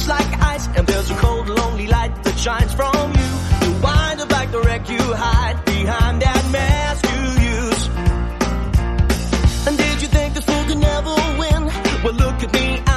like ice, and there's a cold, lonely light that shines from you. You wind up like the wreck you hide behind that mask you use. And did you think this fool could never win? Well, look at me,